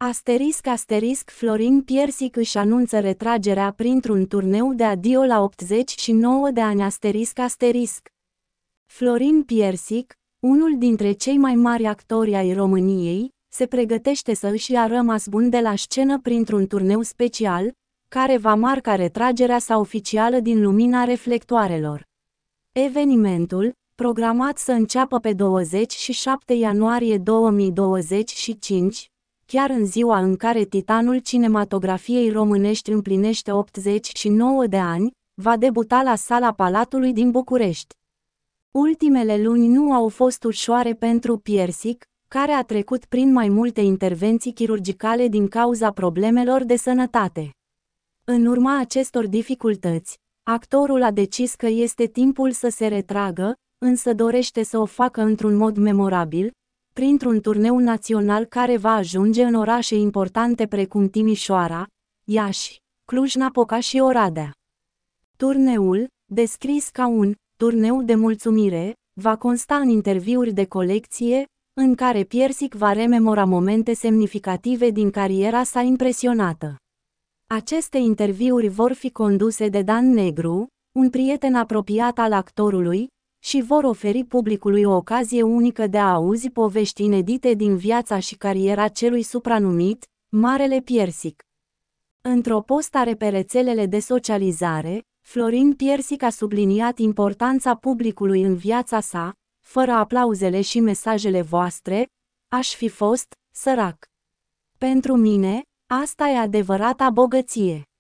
Florin Piersic își anunță retragerea printr-un turneu de adio la 89 de ani. Florin Piersic, unul dintre cei mai mari actori ai României, se pregătește să își ia rămas bun de la scenă printr-un turneu special, care va marca retragerea sa oficială din lumina reflectoarelor. Evenimentul, programat să înceapă pe 27 ianuarie 2025, chiar în ziua în care titanul cinematografiei românești împlinește 89 de ani, va debuta la Sala Palatului din București. Ultimele luni nu au fost ușoare pentru Piersic, care a trecut prin mai multe intervenții chirurgicale din cauza problemelor de sănătate. În urma acestor dificultăți, actorul a decis că este timpul să se retragă, însă dorește să o facă într-un mod memorabil, printr-un turneu național care va ajunge în orașe importante precum Timișoara, Iași, Cluj-Napoca și Oradea. Turneul, descris ca un turneu de mulțumire, va consta în interviuri de colecție, în care Piersic va rememora momente semnificative din cariera sa impresionată. Aceste interviuri vor fi conduse de Dan Negru, un prieten apropiat al actorului, și vor oferi publicului o ocazie unică de a auzi povești inedite din viața și cariera celui supranumit Marele Piersic. Într-o postare pe rețelele de socializare, Florin Piersic a subliniat importanța publicului în viața sa: fără aplauzele și mesajele voastre, aș fi fost sărac. Pentru mine, asta e adevărata bogăție.